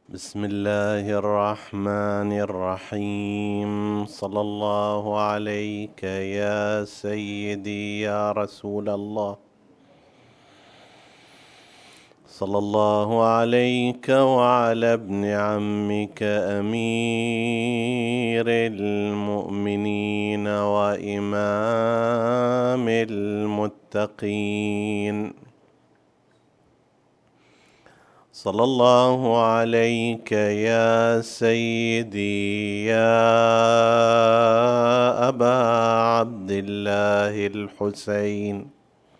بسم الله الرحمن الرحيم. صلى الله عليك يا سيدي يا رسول الله. صلى الله عليك وعلى ابن عمك أمير المؤمنين وإمام المتقين. صلى الله عليك يا سيدي يا أبا عبد الله الحسين.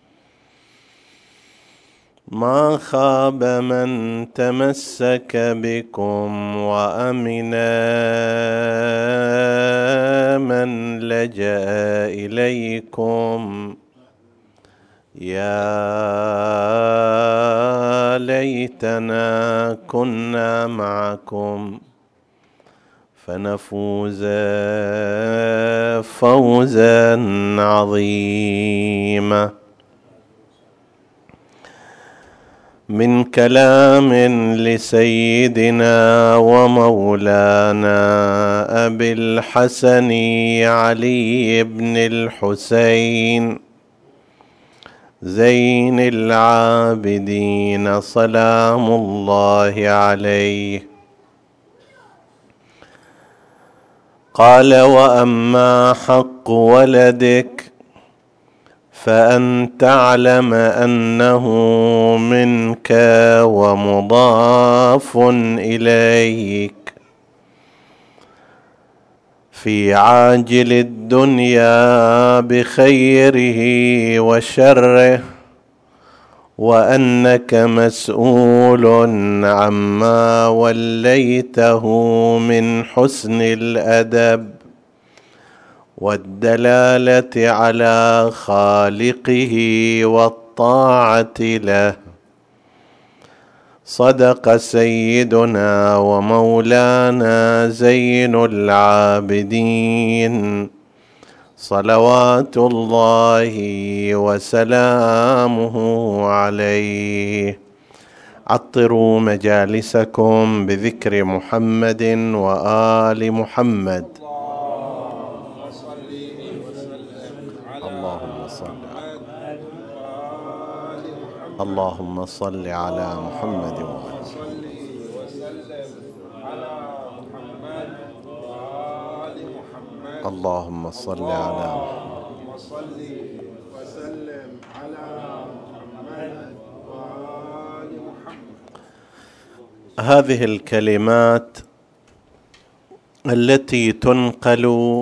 ما خاب من تمسك بكم وأمن من لجأ إليكم. يا ليتنا كنا معكم فنفوز فوزا عظيما. من كلام لسيدنا ومولانا أبي الحسن علي بن الحسين زين العابدين سلام الله عليه. قال: وأما حق ولدك فأن تعلم أنه منك ومضاف إليك في عاجل الدنيا بخيره وشره، وأنك مسؤول عما وليته من حسن الأدب والدلالة على خالقه والطاعة له. صدق سيدنا ومولانا زين العابدين صلوات الله وسلامه عليه. عطروا مجالسكم بذكر محمد وآل محمد. اللهم صل على محمد اللهم صل على هذه الكلمات التي تنقل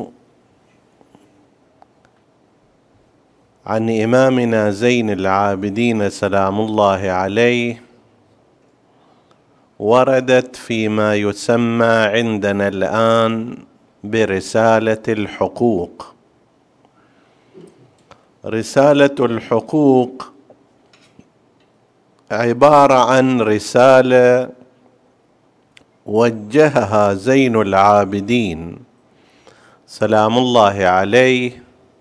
عن إمامنا زين العابدين سلام الله عليه وردت فيما يسمى عندنا الآن برسالة الحقوق. رسالة الحقوق عبارة عن رسالة وجهها زين العابدين سلام الله عليه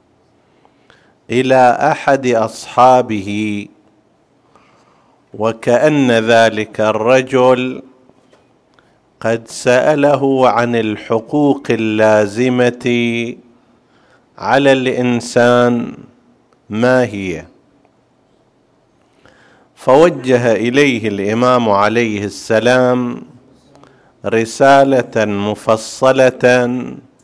إلى أحد أصحابه، وكأن ذلك الرجل قد سأله عن الحقوق اللازمة على الإنسان ما هي، فوجه إليه الإمام عليه السلام رسالة مفصلة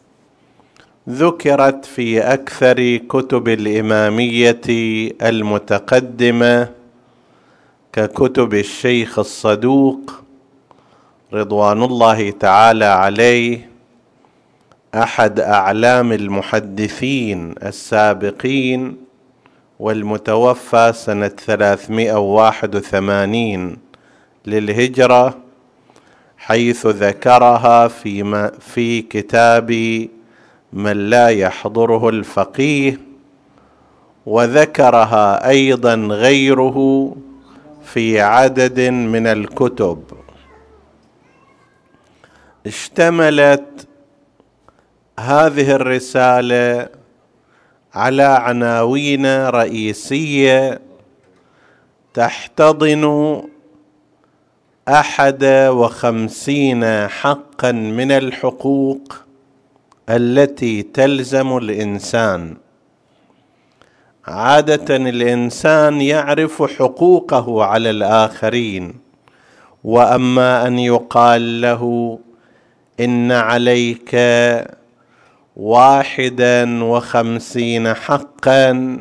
ذكرت في أكثر كتب الإمامية المتقدمة ككتب الشيخ الصدوق رضوان الله تعالى عليه، أحد أعلام المحدثين السابقين، والمتوفى سنة 381 للهجرة، حيث ذكرها في كتاب من لا يحضره الفقيه، وذكرها أيضا غيره في عدد من الكتب. اشتملت هذه الرسالة على عناوين رئيسية تحتضن 51 حقا من الحقوق التي تلزم الإنسان. عادة الإنسان يعرف حقوقه على الآخرين، وأما أن يقال له إن عليك 51 حقا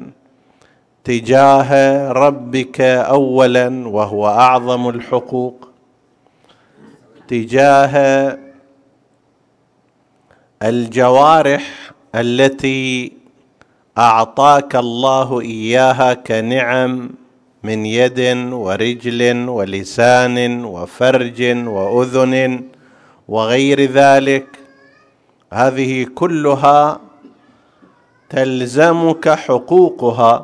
تجاه ربك أولا، وهو أعظم الحقوق، تجاه الجوارح التي أعطاك الله إياها كنعم من يد ورجل ولسان وفرج وأذن وغير ذلك، هذه كلها تلزمك حقوقها.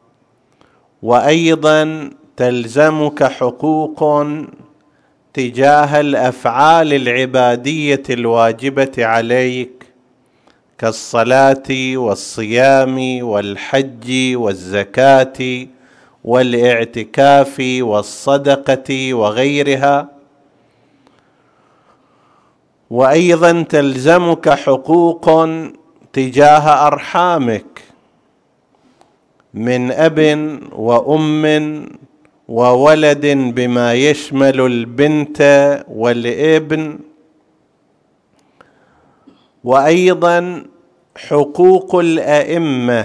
وأيضا تلزمك حقوق تجاه الأفعال العبادية الواجبة عليك كالصلاة والصيام والحج والزكاة والاعتكاف والصدقة وغيرها. وأيضا تلزمك حقوق تجاه أرحامك من أب وأم وولد، بما يشمل البنت والابن. وأيضا حقوق الأئمة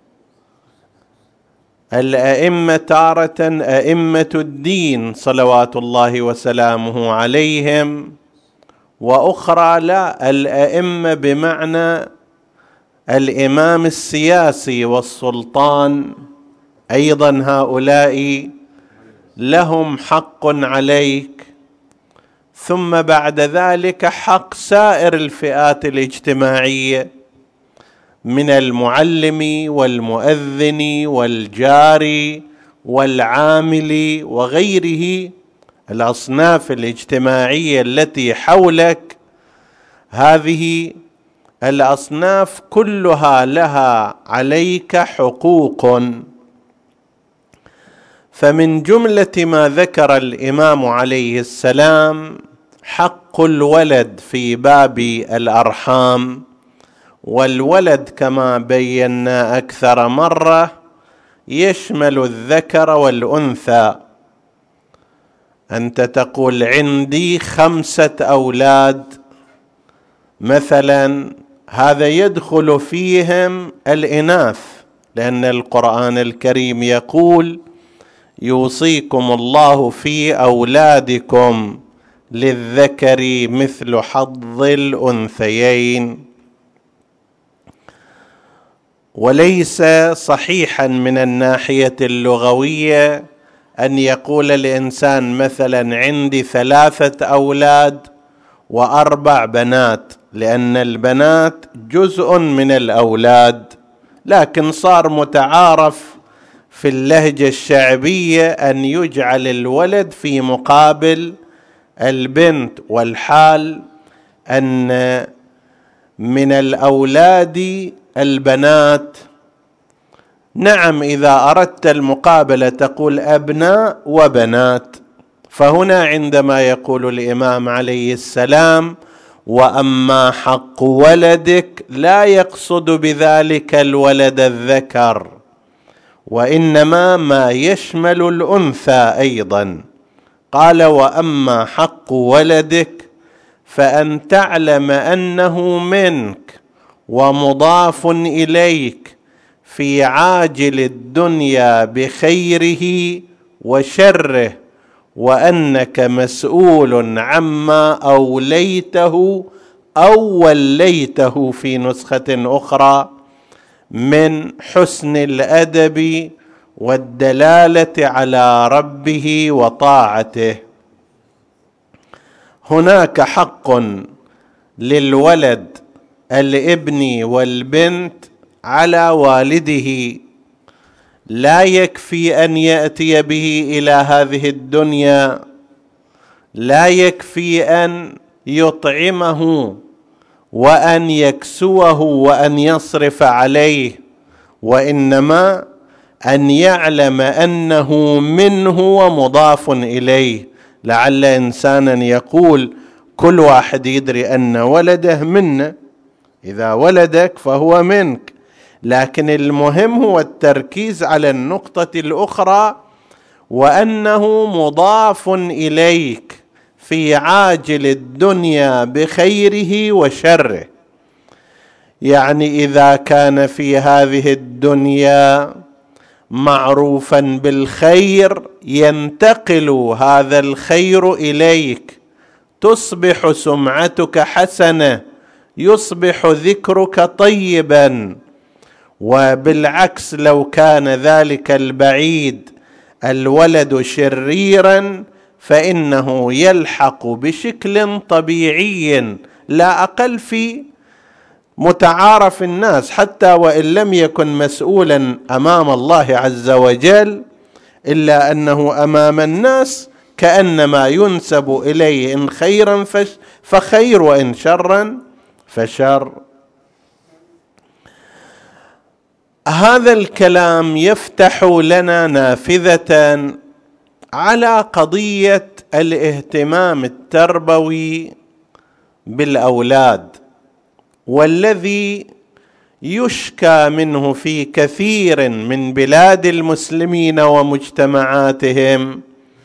تارة أئمة الدين صلوات الله وسلامه عليهم، وأخرى لا، الأئمة بمعنى الإمام السياسي والسلطان، أيضا هؤلاء لهم حق عليك. ثم بعد ذلك حق سائر الفئات الاجتماعية من المعلم والمؤذن والجار والعامل وغيره، الأصناف الاجتماعية التي حولك. هذه الأصناف كلها لها عليك حقوق. فمن جملة ما ذكر الإمام عليه السلام حق الولد في باب الأرحام. والولد كما بينا أكثر مرة يشمل الذكر والأنثى. أنت تقول عندي 5 أولاد مثلا، هذا يدخل فيهم الإناث، لأن القرآن الكريم يقول يوصيكم الله في أولادكم للذكر مثل حظ الأنثيين. وليس صحيحا من الناحية اللغوية أن يقول الإنسان مثلا عندي 3 أولاد و4 بنات، لأن البنات جزء من الأولاد، لكن صار متعارف في اللهجة الشعبية أن يجعل الولد في مقابل البنت. والحال أن من الأولاد البنات، نعم إذا أردت المقابلة تقول أبناء وبنات. فهنا عندما يقول الإمام عليه السلام وأما حق ولدك، لا يقصد بذلك الولد الذكر، وإنما ما يشمل الأنثى أيضا. قال وأما حق ولدك فأن تعلم أنه منك ومضاف إليك في عاجل الدنيا بخيره وشره، وأنك مسؤول عما أوليته أو وليته في نسخة أخرى من حسن الأدب والدلالة على ربه وطاعته. هناك حق للولد الابن والبنت على والده، لا يكفي أن يأتي به إلى هذه الدنيا، لا يكفي أن يطعمه وأن يكسوه وأن يصرف عليه، وإنما أن يعلم أنه منه ومضاف إليه، لعل إنسانا يقول كل واحد يدري أن ولده منه، إذا ولدك فهو منك، لكن المهم هو التركيز على النقطة الأخرى، وأنه مضاف إليك في عاجل الدنيا بخيره وشره. يعني إذا كان في هذه الدنيا معروفا بالخير ينتقل هذا الخير إليك، تصبح سمعتك حسنة، يصبح ذكرك طيبا. وبالعكس لو كان ذلك البعيد الولد شريرا فإنه يلحق بشكل طبيعي لا أقل في متعارف الناس، حتى وإن لم يكن مسؤولا أمام الله عز وجل، إلا أنه أمام الناس كأنما ينسب إليه إن خيرا فخير وإن شرا فشر. هذا الكلام يفتح لنا نافذة على قضية الاهتمام التربوي بالأولاد، والذي يشكى منه في كثير من بلاد المسلمين ومجتمعاتهم،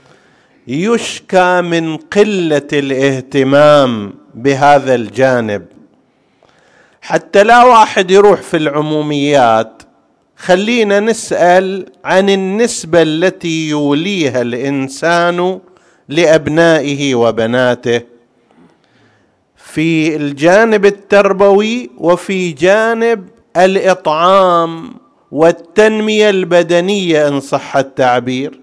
يشكى من قلة الاهتمام بهذا الجانب. حتى لا واحد يروح في العموميات، خلينا نسأل عن النسبة التي يوليها الإنسان لأبنائه وبناته في الجانب التربوي وفي جانب الإطعام والتنمية البدنية إن صح التعبير.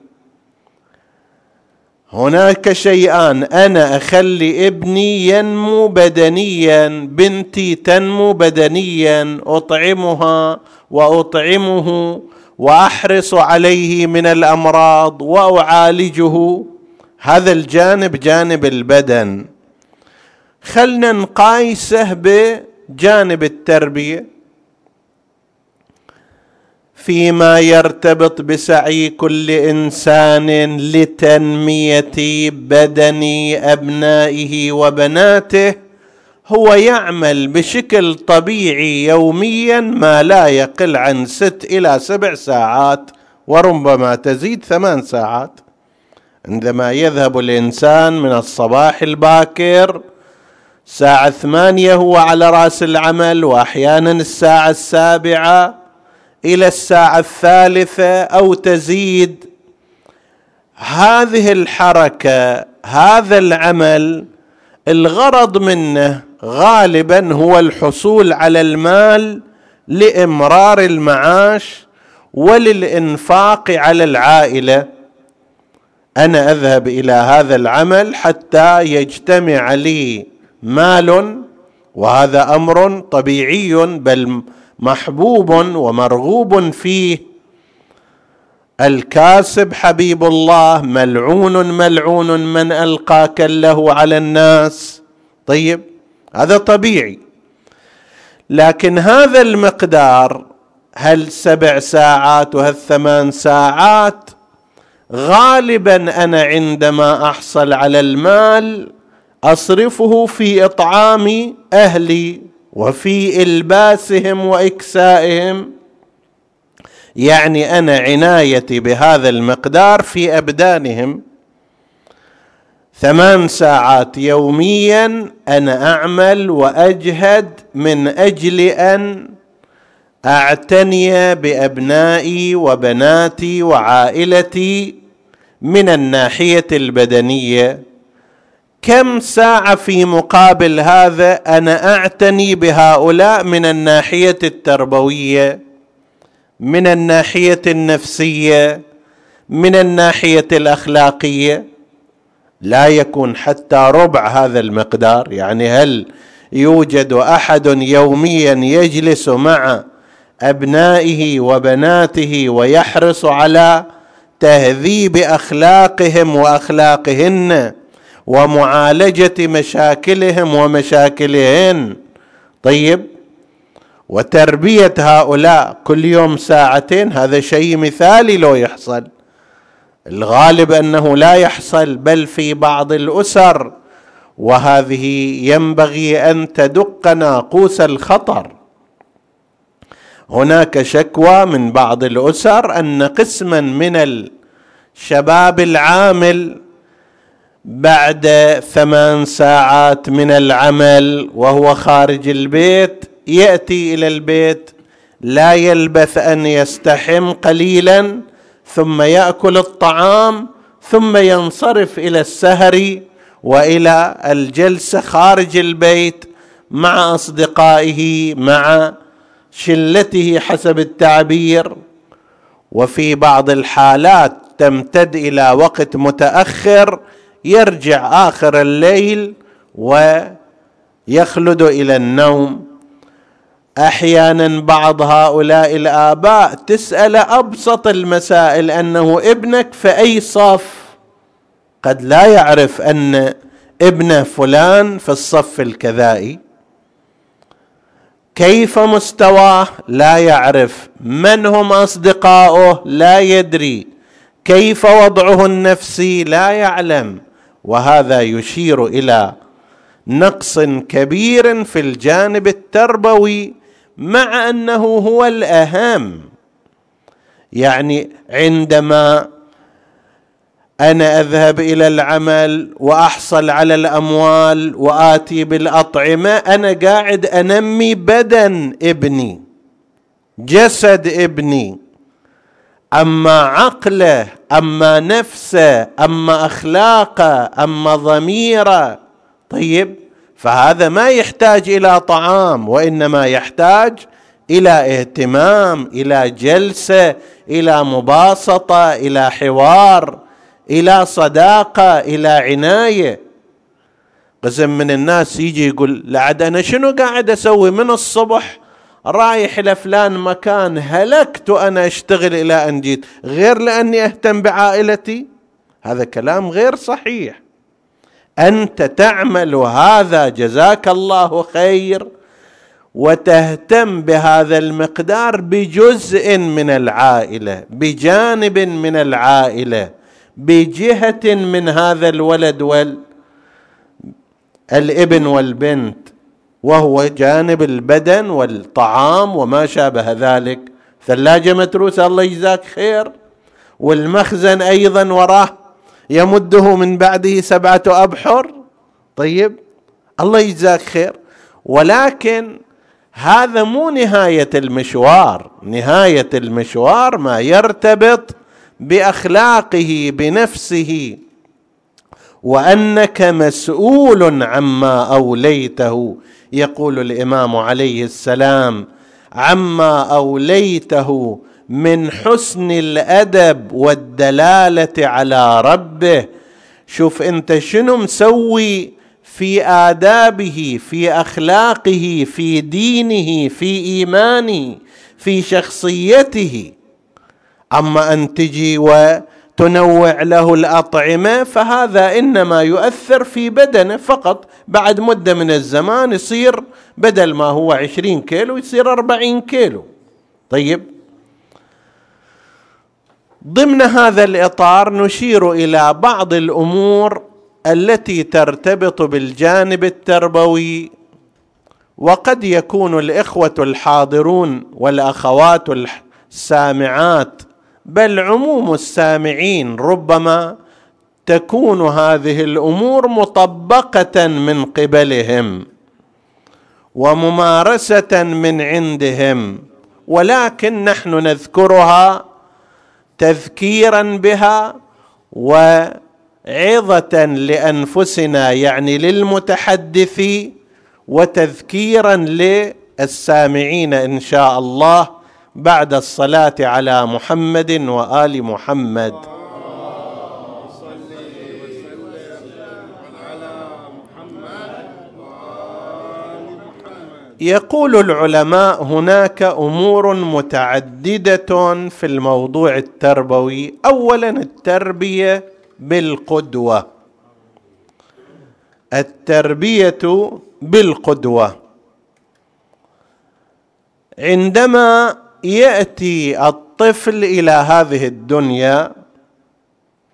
هناك شيئان، أنا أخلي ابني ينمو بدنيا، بنتي تنمو بدنيا، أطعمها وأطعمه وأحرص عليه من الأمراض وأعالجه. هذا الجانب جانب البدن. خلنا نقايسه بجانب التربية فيما يرتبط بسعي كل إنسان لتنمية بدن أبنائه وبناته. هو يعمل بشكل طبيعي يوميا ما لا يقل عن 6 إلى 7 ساعات، وربما تزيد 8 ساعات. عندما يذهب الإنسان من الصباح الباكر الساعة 8 هو على رأس العمل، وأحيانا الساعة 7 إلى الساعة 3 أو تزيد. هذه الحركة، هذا العمل، الغرض منه غالبا هو الحصول على المال لإمرار المعاش وللإنفاق على العائلة. أنا أذهب إلى هذا العمل حتى يجتمع لي مال، وهذا أمر طبيعي بل محبوب ومرغوب فيه. الكاسب حبيب الله، ملعون ملعون من ألقى كله على الناس. طيب، هذا طبيعي. لكن هذا المقدار، هل 7 ساعات وهل 8 ساعات، غالبا أنا عندما أحصل على المال أصرفه في إطعام أهلي وفي إلباسهم وإكسائهم. يعني أنا عنايتي بهذا المقدار في أبدانهم. 8 ساعات يوميا أنا أعمل وأجهد من أجل أن أعتني بأبنائي وبناتي وعائلتي من الناحية البدنية. كم ساعة في مقابل هذا أنا أعتني بهؤلاء من الناحية التربوية، من الناحية النفسية، من الناحية الأخلاقية؟ لا يكون حتى ربع هذا المقدار. يعني هل يوجد أحد يوميا يجلس مع أبنائه وبناته ويحرص على تهذيب أخلاقهم وأخلاقهن ومعالجة مشاكلهم ومشاكلهن؟ طيب، وتربية هؤلاء كل يوم 2 ساعة، هذا شيء مثالي لو يحصل. الغالب أنه لا يحصل، بل في بعض الأسر، وهذه ينبغي أن تدق ناقوس الخطر. هناك شكوى من بعض الأسر أن قسما من الشباب العامل بعد 8 ساعات من العمل وهو خارج البيت يأتي إلى البيت، لا يلبث أن يستحم قليلا ثم يأكل الطعام ثم ينصرف إلى السهر وإلى الجلسة خارج البيت مع أصدقائه مع شلته حسب التعبير، وفي بعض الحالات تمتد إلى وقت متأخر، يرجع آخر الليل ويخلد إلى النوم. أحيانا بعض هؤلاء الآباء تسأل أبسط المسائل، أنه ابنك في أي صف؟ قد لا يعرف أن ابنه فلان في الصف الكذائي، كيف مستواه لا يعرف، من هم أصدقاؤه لا يدري، كيف وضعه النفسي لا يعلم. وهذا يشير إلى نقص كبير في الجانب التربوي، مع أنه هو الأهم. يعني عندما أنا أذهب إلى العمل وأحصل على الأموال وآتي بالأطعمة، أنا قاعد أنمي بدن ابني، جسد ابني، أما عقله، أما نفسه، أما أخلاقه، أما ضميره. طيب، فهذا ما يحتاج إلى طعام، وإنما يحتاج إلى اهتمام، إلى جلسة، إلى مباسطة، إلى حوار، إلى صداقة، إلى عناية. قسم من الناس يجي يقول لعد أنا شنو قاعد أسوي من الصبح، رايح لفلان مكان، هلكت وأنا أشتغل إلى أن جيت، غير لأني أهتم بعائلتي. هذا كلام غير صحيح. أنت تعمل هذا جزاك الله خير، وتهتم بهذا المقدار بجزء من العائلة، بجانب من العائلة، بجهة من هذا الولد والابن والبنت، وهو جانب البدن والطعام وما شابه ذلك. ثلاجة متروسة الله يجزاك خير، والمخزن أيضا وراه يمده من بعده 7 أبحر. طيب، الله يجزاك خير. ولكن هذا مو نهاية المشوار. نهاية المشوار ما يرتبط بأخلاقه، بنفسه، وأنك مسؤول عما أوليته. يقول الإمام عليه السلام: عما أوليته من حسن الأدب والدلالة على ربه. شوف أنت شنو مسوي في آدابه، في أخلاقه، في دينه، في إيمانه، في شخصيته. أما أن تجي وتنوع له الأطعمة، فهذا إنما يؤثر في بدنه فقط. بعد مدة من الزمان يصير بدل ما هو 20 كيلو يصير 40 كيلو. طيب، ضمن هذا الإطار نشير إلى بعض الأمور التي ترتبط بالجانب التربوي، وقد يكون الإخوة الحاضرون والأخوات السامعات، بل عموم السامعين، ربما تكون هذه الأمور مطبقة من قبلهم وممارسة من عندهم، ولكن نحن نذكرها تذكيرا بها وعظة لأنفسنا، يعني للمتحدث، وتذكيرا للسامعين إن شاء الله، بعد الصلاة على محمد وآل محمد. يقول العلماء: هناك أمور متعددة في الموضوع التربوي. أولا، التربية بالقدوة. التربية بالقدوة، عندما يأتي الطفل إلى هذه الدنيا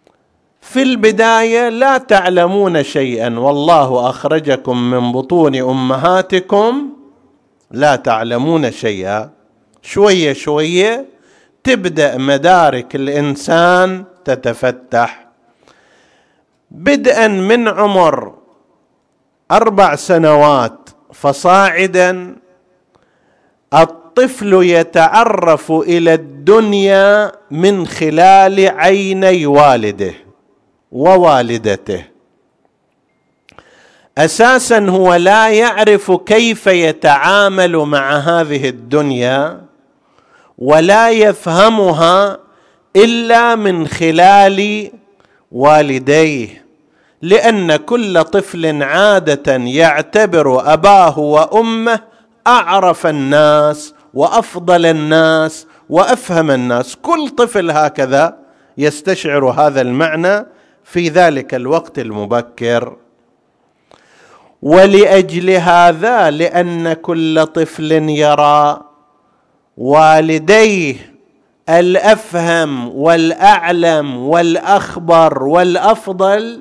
في البداية لا تعلمون شيئا، والله أخرجكم من بطون أمهاتكم لا تعلمون شيئا. شوية شوية تبدأ مدارك الإنسان تتفتح، بدءا من عمر 4 سنوات فصاعدا. الطفل يتعرف إلى الدنيا من خلال عيني والده ووالدته. أساسا هو لا يعرف كيف يتعامل مع هذه الدنيا ولا يفهمها إلا من خلال والديه، لأن كل طفل عادة يعتبر أباه وأمه أعرف الناس وأفضل الناس وأفهم الناس. كل طفل هكذا يستشعر هذا المعنى في ذلك الوقت المبكر. ولأجل هذا، لأن كل طفل يرى والديه الأفهم والأعلم والأخبر والأفضل،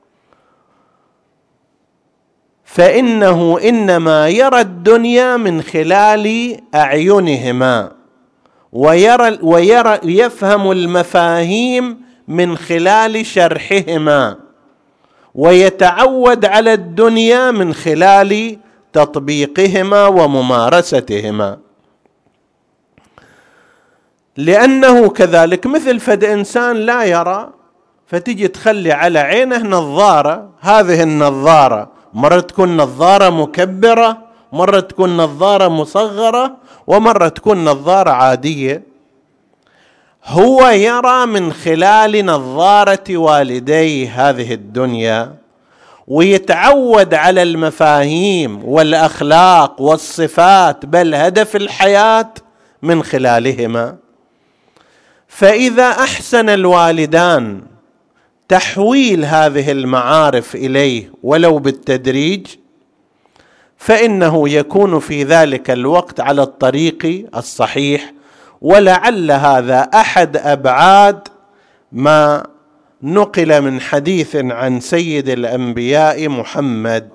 فإنه إنما يرى الدنيا من خلال أعينهما، ويفهم المفاهيم من خلال شرحهما، ويتعود على الدنيا من خلال تطبيقهما وممارستهما. لأنه كذلك مثل فد إنسان لا يرى، فتجي تخلي على عينه نظارة، هذه النظارة مرة تكون نظارة مكبرة، مرة تكون نظارة مصغرة، ومرة تكون نظارة عادية. هو يرى من خلال نظارة والديه هذه الدنيا، ويتعود على المفاهيم والأخلاق والصفات بل هدف الحياة من خلالهما. فإذا أحسن الوالدان تحويل هذه المعارف إليه ولو بالتدريج، فإنه يكون في ذلك الوقت على الطريق الصحيح. ولعل هذا أحد أبعاد ما نقل من حديث عن سيد الأنبياء محمد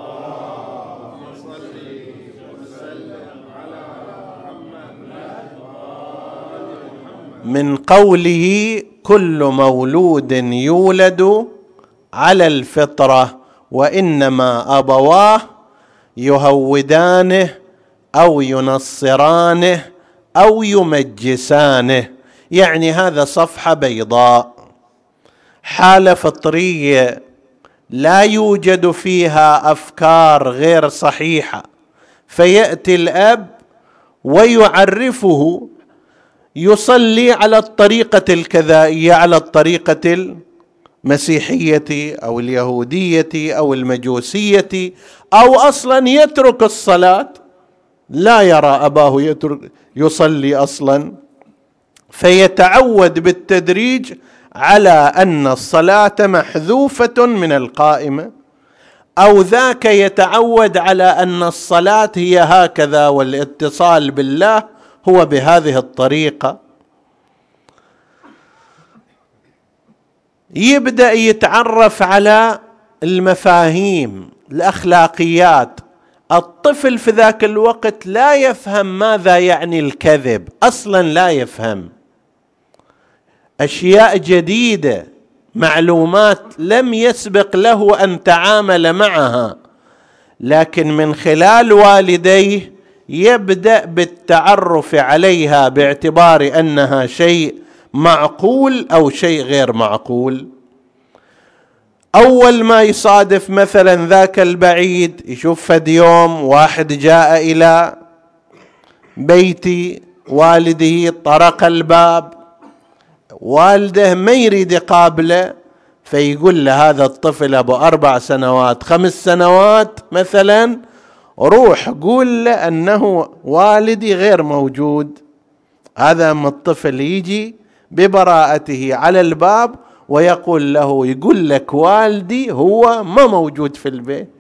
من قوله: كل مولود يولد على الفطرة، وإنما أبواه يهودانه أو ينصرانه أو يمجسانه. يعني هذا صفحة بيضاء، حالة فطرية لا يوجد فيها أفكار غير صحيحة، فيأتي الأب ويعرفه يصلي على الطريقة الكذائية، على الطريقة المسيحية أو اليهودية أو المجوسية، أو أصلا يترك الصلاة، لا يرى أباه يصلي أصلا، فيتعود بالتدريج على أن الصلاة محذوفة من القائمة، أو ذاك يتعود على أن الصلاة هي هكذا والاتصال بالله هو بهذه الطريقة. يبدأ يتعرف على المفاهيم، الأخلاقيات. الطفل في ذاك الوقت لا يفهم ماذا يعني الكذب، أصلا لا يفهم، أشياء جديدة، معلومات لم يسبق له أن تعامل معها، لكن من خلال والديه يبدأ بالتعرف عليها باعتبار أنها شيء معقول أو شيء غير معقول. أول ما يصادف مثلا ذاك البعيد يشوف فد يوم واحد جاء إلى بيت والده، طرق الباب، والده ما يريد يقابله، فيقول له هذا الطفل أبو 4 سنوات 5 سنوات مثلا: روح قول له أنه والدي غير موجود. هذا أما الطفل يجي ببراءته على الباب ويقول له، يقول لك والدي هو ما موجود في البيت،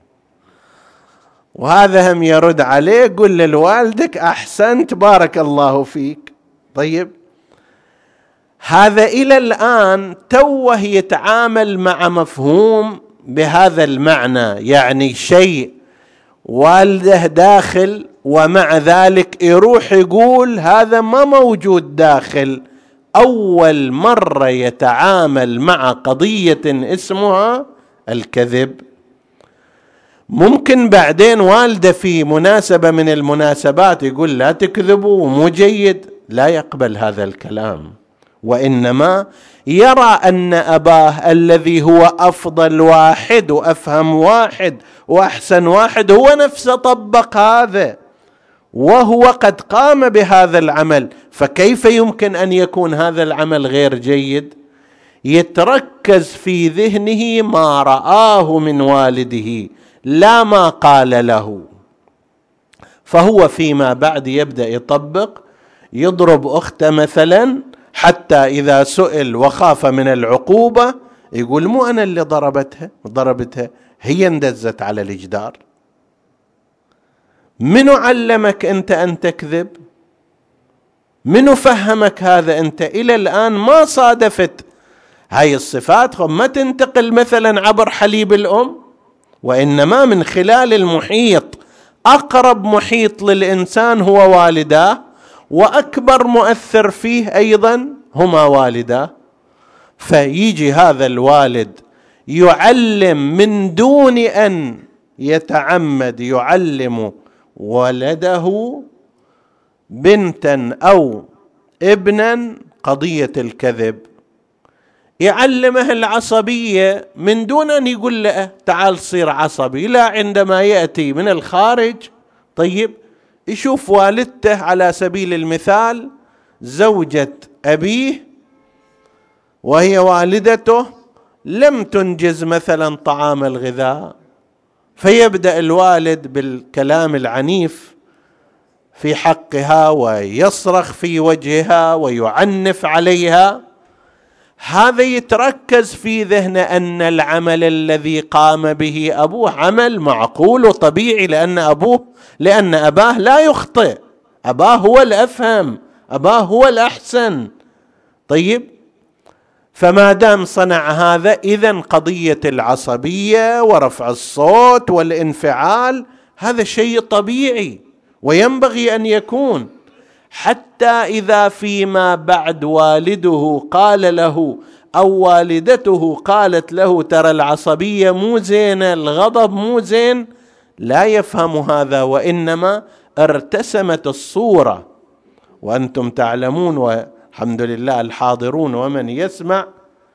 وهذا هم يرد عليه: قل لوالدك أحسنت بارك الله فيك. طيب، هذا إلى الآن توه يتعامل مع مفهوم بهذا المعنى، يعني شيء والده داخل ومع ذلك يروح يقول هذا ما موجود داخل. أول مرة يتعامل مع قضية اسمها الكذب. ممكن بعدين والده في مناسبة من المناسبات يقول لا تكذبوا مو جيد، لا يقبل هذا الكلام، وإنما يرى أن أباه الذي هو أفضل واحد وأفهم واحد وأحسن واحد هو نفسه طبق هذا، وهو قد قام بهذا العمل، فكيف يمكن أن يكون هذا العمل غير جيد؟ يتركز في ذهنه ما رآه من والده لا ما قال له، فهو فيما بعد يبدأ يطبق، يضرب أخته مثلا، حتى إذا سئل وخاف من العقوبة يقول مو أنا اللي ضربتها، هي اندزت على الجدار. منو علمك أنت أن تكذب؟ منو فهمك هذا؟ أنت إلى الآن ما صادفت هاي الصفات، ما تنتقل مثلا عبر حليب الأم، وإنما من خلال المحيط. أقرب محيط للإنسان هو والداه، وأكبر مؤثر فيه أيضا هما والداه. فيجي هذا الوالد يعلم من دون أن يتعمد، يعلم ولده بنتا أو ابنا قضية الكذب، يعلمه العصبية من دون أن يقول له تعال صير عصبي، لا، عندما يأتي من الخارج طيب يشوف والدته على سبيل المثال زوجة أبيه وهي والدته لم تنجز مثلا طعام الغذاء، فيبدأ الوالد بالكلام العنيف في حقها ويصرخ في وجهها ويعنف عليها. هذا يتركز في ذهنه أن العمل الذي قام به أبوه عمل معقول وطبيعي، لأن أباه لا يخطئ، أباه هو الأفهم، أباه هو الأحسن. طيب، فما دام صنع هذا إذن قضية العصبية ورفع الصوت والانفعال هذا شيء طبيعي وينبغي أن يكون، حتى إذا فيما بعد والده قال له أو والدته قالت له ترى العصبية مو زينة، الغضب مو زين، لا يفهم هذا، وإنما ارتسمت الصورة. وأنتم تعلمون والحمد لله الحاضرون ومن يسمع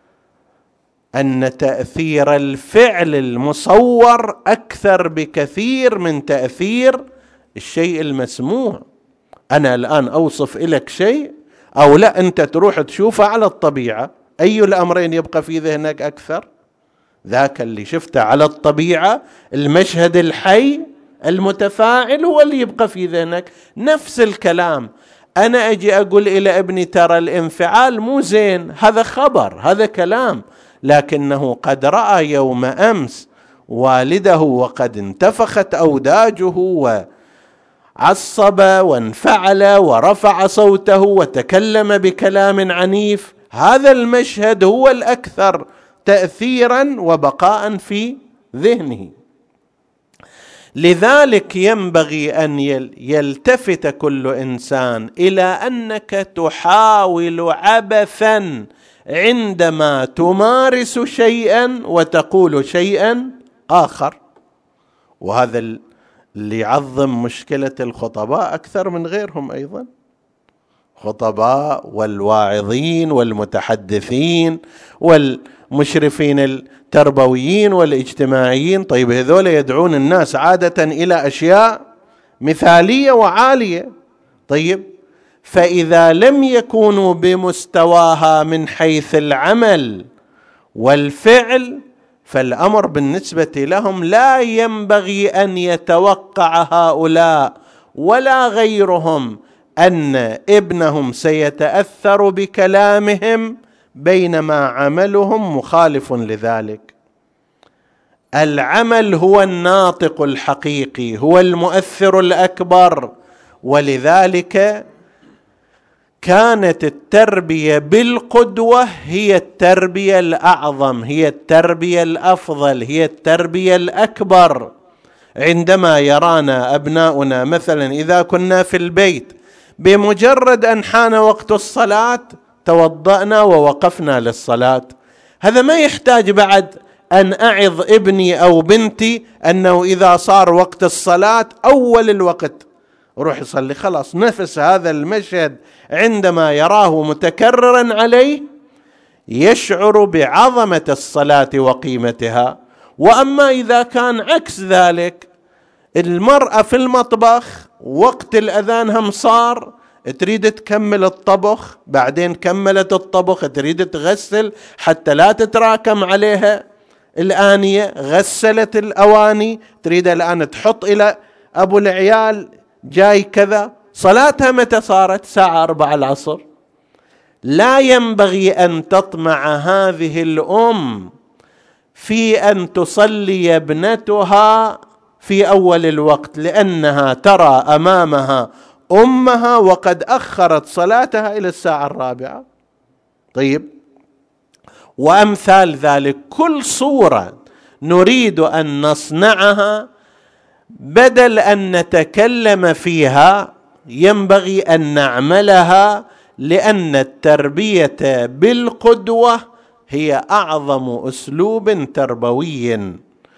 أن تأثير الفعل المصور أكثر بكثير من تأثير الشيء المسموع. أنا الآن أوصف لك شيء أو لا، أنت تروح تشوفه على الطبيعة، أي الأمرين يبقى في ذهنك أكثر؟ ذاك اللي شفته على الطبيعة، المشهد الحي المتفاعل هو اللي يبقى في ذهنك. نفس الكلام، أنا أجي أقول إلى ابني ترى الانفعال مو زين، هذا خبر، هذا كلام، لكنه قد رأى يوم أمس والده وقد انتفخت أوداجه وعصب وانفعل ورفع صوته وتكلم بكلام عنيف، هذا المشهد هو الأكثر تأثيرا وبقاء في ذهنه. لذلك ينبغي أن يلتفت كل إنسان إلى أنك تحاول عبثا عندما تمارس شيئا وتقول شيئا آخر. وهذا اللي يعظم مشكلة الخطباء أكثر من غيرهم أيضا، خطباء والواعظين والمتحدثين والمشرفين التربويين والاجتماعيين. طيب هذول يدعون الناس عادة إلى أشياء مثالية وعالية، طيب فإذا لم يكونوا بمستواها من حيث العمل والفعل فالأمر بالنسبة لهم لا ينبغي أن يتوقع هؤلاء ولا غيرهم أن ابنهم سيتأثر بكلامهم بينما عملهم مخالف لذلك. العمل هو الناطق الحقيقي، هو المؤثر الأكبر، ولذلك كانت التربية بالقدوة هي التربية الأعظم، هي التربية الأفضل، هي التربية الأكبر. عندما يرانا أبناؤنا مثلا إذا كنا في البيت بمجرد أن حان وقت الصلاة توضأنا ووقفنا للصلاة، هذا ما يحتاج بعد أن أعظ ابني أو بنتي أنه إذا صار وقت الصلاة أول الوقت روح يصلي. خلاص، نفس هذا المشهد عندما يراه متكررا عليه يشعر بعظمة الصلاة وقيمتها. وأما إذا كان عكس ذلك، المرأة في المطبخ وقت الأذان هم صار تريد تكمل الطبخ، بعدين كملت الطبخ تريد تغسل حتى لا تتراكم عليها الآنية، غسلت الأواني تريد الآن تحط إلى أبو العيال جاي كذا. صلاتها متى صارت؟ الساعة 4 العصر. لا ينبغي أن تطمع هذه الأم في أن تصلي ابنتها في أول الوقت، لأنها ترى أمامها أمها وقد أخرت صلاتها إلى الساعة 4. طيب، وأمثال ذلك كل صورة نريد أن نصنعها بدل أن نتكلم فيها ينبغي أن نعملها، لأن التربية بالقدوة هي أعظم أسلوب تربوي.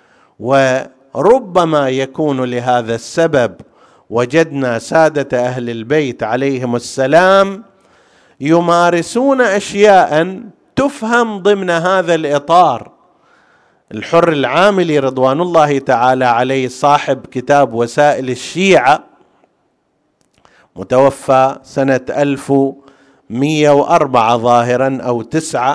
وربما يكون لهذا السبب وجدنا سادة أهل البيت عليهم السلام يمارسون أشياء تفهم ضمن هذا الإطار. الحر العاملي رضوان الله تعالى عليه صاحب كتاب وسائل الشيعة متوفى سنة 1104 ظاهرا أو 9،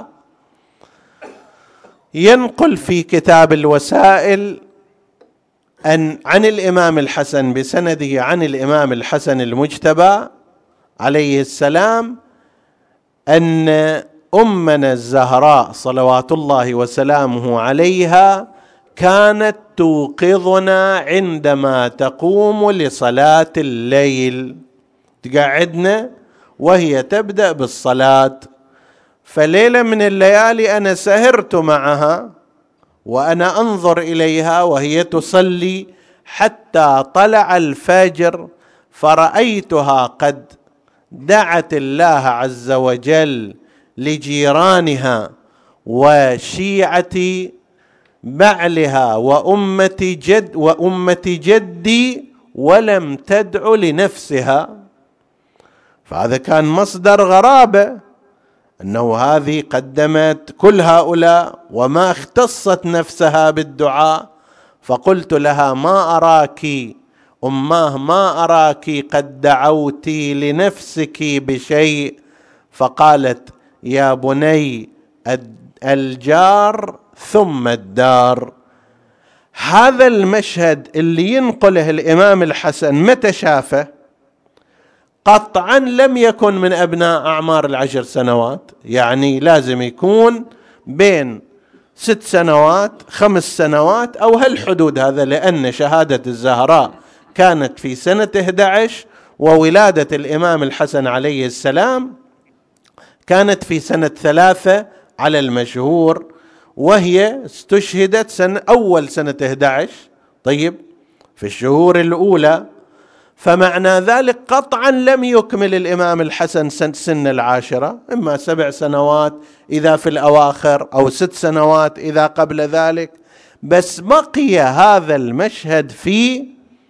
ينقل في كتاب الوسائل عن الإمام الحسن بسنده عن الإمام الحسن المجتبى عليه السلام أن أمنا الزهراء صلوات الله وسلامه عليها كانت توقظنا عندما تقوم لصلاة الليل، تقعدنا وهي تبدأ بالصلاة. فليلة من الليالي أنا سهرت معها وأنا أنظر إليها وهي تصلي حتى طلع الفجر، فرأيتها قد دعت الله عز وجل لجيرانها وشيعة بعلها وأمة جدي ولم تدع لنفسها. فهذا كان مصدر غرابة، أنه هذه قدمت كل هؤلاء وما اختصت نفسها بالدعاء. فقلت لها ما أراك أماه، ما أراك قد دعوتي لنفسك بشيء؟ فقالت يا بني الجار ثم الدار. هذا المشهد اللي ينقله الإمام الحسن متى شافه؟ قطعا لم يكن من أبناء أعمار 10 سنوات، يعني لازم يكون بين 6 سنوات 5 سنوات أو هالحدود هذا، لأن شهادة الزهراء كانت في سنة 11 وولادة الإمام الحسن عليه السلام كانت في سنة 3 على المشهور، وهي استشهدت أول سنة 11. طيب، في الشهور الأولى. فمعنى ذلك قطعا لم يكمل الإمام الحسن سن 10، إما 7 سنوات إذا في الأواخر أو 6 سنوات إذا قبل ذلك. بس بقي هذا المشهد في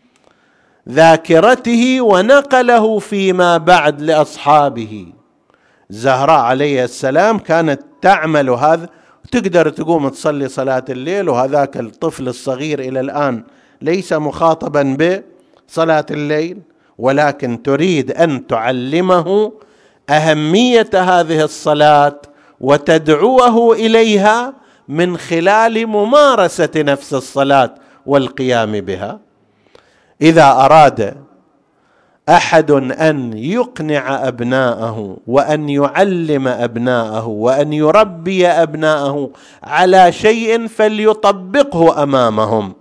ذاكرته ونقله فيما بعد لأصحابه. زهراء عليه السلام كانت تعمل هذا، تقدر تقوم تصلي صلاة الليل، وهذاك الطفل الصغير إلى الآن ليس مخاطبا بصلاة الليل، ولكن تريد أن تعلمه أهمية هذه الصلاة وتدعوه إليها من خلال ممارسة نفس الصلاة والقيام بها. إذا أراد أحد أن يقنع أبناءه وأن يعلم أبناءه وأن يربي أبناءه على شيء فليطبقه أمامهم.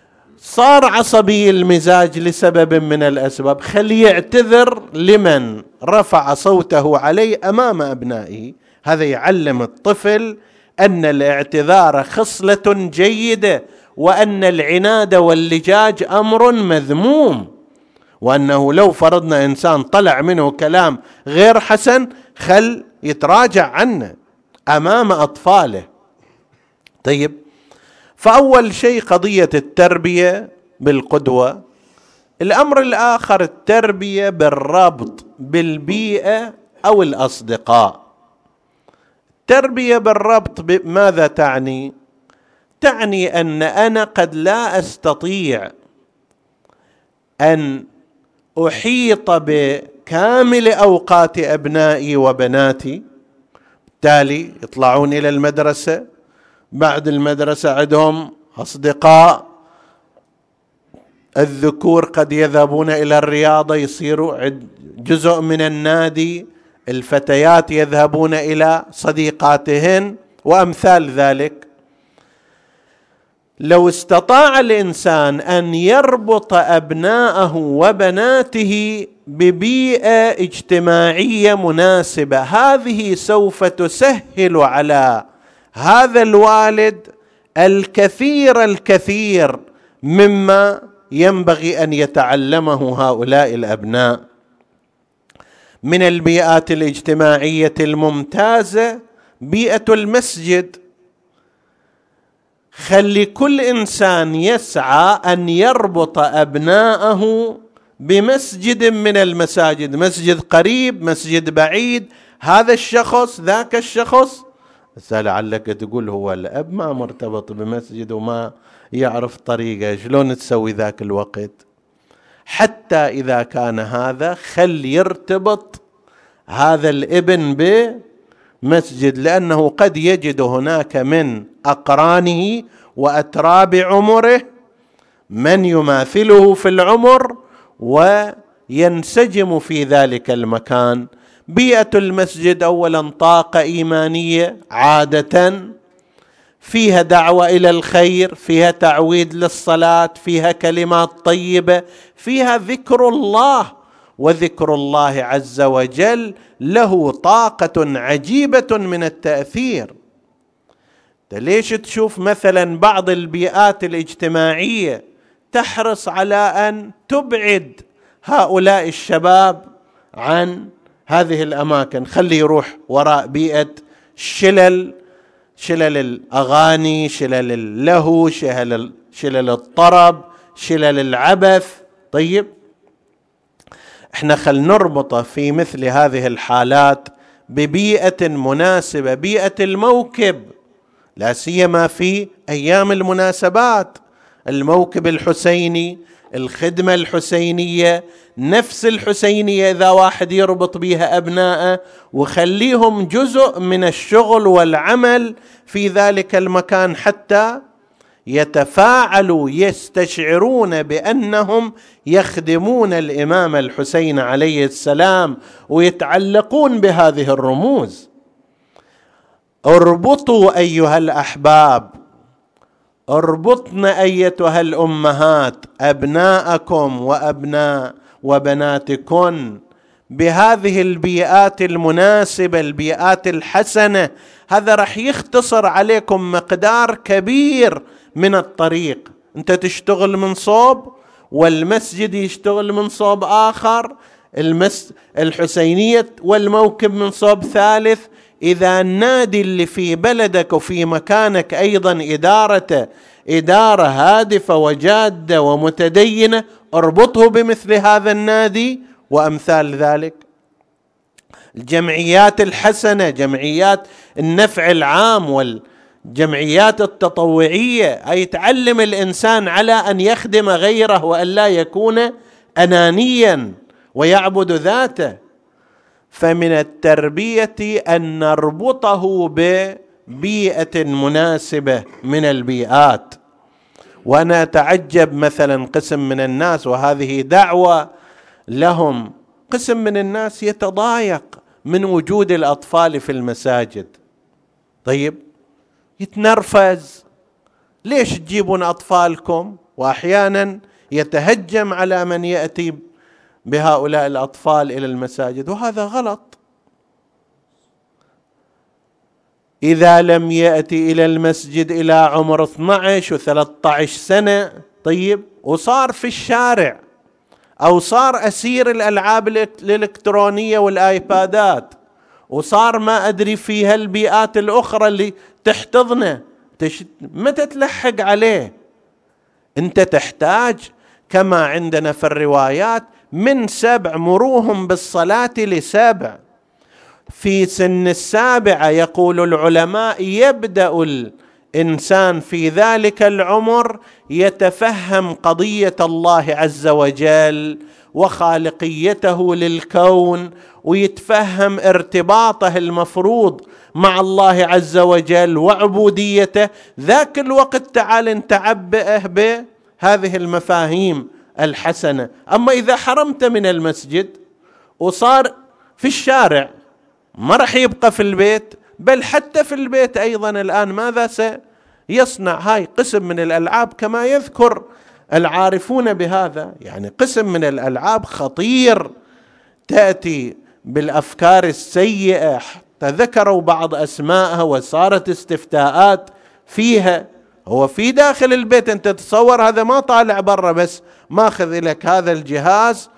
صار عصبي المزاج لسبب من الأسباب، خليه يعتذر لمن؟ رفع صوته عليه أمام أبنائه. هذا يعلم الطفل أن الاعتذار خصلة جيدة، وأن العناد واللجاج أمر مذموم، وأنه لو فرضنا إنسان طلع منه كلام غير حسن خل يتراجع عنه أمام أطفاله. طيب، فأول شيء قضية التربية بالقدوة. الأمر الآخر التربية بالربط بالبيئة أو الأصدقاء. التربية بالربط ماذا تعني؟ تعني أن أنا قد لا أستطيع أن أحيط بكامل أوقات أبنائي وبناتي، بالتالي يطلعون إلى المدرسة، بعد المدرسة عندهم أصدقاء، الذكور قد يذهبون إلى الرياضة يصيروا جزء من النادي، الفتيات يذهبون إلى صديقاتهن وأمثال ذلك. لو استطاع الإنسان أن يربط أبناءه وبناته ببيئة اجتماعية مناسبة، هذه سوف تسهل على هذا الوالد الكثير مما ينبغي أن يتعلمه هؤلاء الأبناء. من البيئات الاجتماعية الممتازة بيئة المسجد. خلي كل إنسان يسعى أن يربط أبناءه بمسجد من المساجد، مسجد قريب، مسجد بعيد، هذا الشخص ذاك الشخص. لعلك تقول هو الأب ما مرتبط بمسجد وما يعرف طريقة، شلون تسوي ذاك الوقت؟ حتى إذا كان هذا خل يرتبط هذا الابن بمسجد، لأنه قد يجد هناك من أقرانه وأتراب عمره من يماثله في العمر وينسجم في ذلك المكان. بيئة المسجد أولا طاقة إيمانية عادة، فيها دعوة إلى الخير، فيها تعويد للصلاة، فيها كلمات طيبة، فيها ذكر الله، وذكر الله عز وجل له طاقة عجيبة من التأثير. ليش تشوف مثلا بعض البيئات الاجتماعية تحرص على أن تبعد هؤلاء الشباب عن هذه الأماكن، خلي يروح وراء بيئة شلل الأغاني، شلل اللهو، شلل الطرب، شلل العبث. طيب، احنا خل نربطه في مثل هذه الحالات ببيئة مناسبة، بيئة الموكب، لا سيما في أيام المناسبات، الموكب الحسيني، الخدمة الحسينية، نفس الحسينية إذا واحد يربط بها أبناءه وخليهم جزء من الشغل والعمل في ذلك المكان، حتى يتفاعلوا، يستشعرون بأنهم يخدمون الإمام الحسين عليه السلام ويتعلقون بهذه الرموز. اربطوا أيها الأحباب، اربطنا أيتها الأمهات أبناءكم وبناتكن بهذه البيئات المناسبة، البيئات الحسنة. هذا رح يختصر عليكم مقدار كبير من الطريق. أنت تشتغل من صوب والمسجد يشتغل من صوب آخر، الحسينية والموكب من صوب ثالث. إذا النادي اللي في بلدك وفي مكانك أيضا إدارته إدارة هادفة وجادة ومتدينة، اربطه بمثل هذا النادي وأمثال ذلك. الجمعيات الحسنة، جمعيات النفع العام والجمعيات التطوعية، أي تعلم الإنسان على أن يخدم غيره وأن لا يكون أنانيا ويعبد ذاته. فمن التربية أن نربطه ببيئة مناسبة من البيئات. وأنا أتعجب مثلا قسم من الناس، وهذه دعوة لهم، قسم من الناس يتضايق من وجود الأطفال في المساجد. طيب، يتنرفز، ليش تجيبون أطفالكم؟ وأحيانا يتهجم على من يأتي بهؤلاء الأطفال إلى المساجد، وهذا غلط. إذا لم يأتي إلى المسجد إلى عمر 12 و13 سنة، طيب، وصار في الشارع أو صار أسير الألعاب الإلكترونية والآيبادات، وصار ما أدري فيها البيئات الأخرى اللي تحتضنه، متى تلحق عليه؟ أنت تحتاج كما عندنا في الروايات من 7 مروهم بالصلاة ل7. في سن 7 يقول العلماء يبدأ الإنسان في ذلك العمر يتفهم قضية الله عز وجل وخالقيته للكون، ويتفهم ارتباطه المفروض مع الله عز وجل وعبوديته. ذاك الوقت تعال تعبئه بهذه المفاهيم الحسنة. أما إذا حرمت من المسجد وصار في الشارع، ما رح يبقى في البيت، بل حتى في البيت أيضا الآن ماذا سيصنع؟ هاي قسم من الألعاب كما يذكر العارفون بهذا، يعني قسم من الألعاب خطير تأتي بالأفكار السيئة، تذكروا بعض أسمائها وصارت استفتاءات فيها. هو في داخل البيت، أنت تتصور هذا ما طالع برا، بس ماخذ لك هذا الجهاز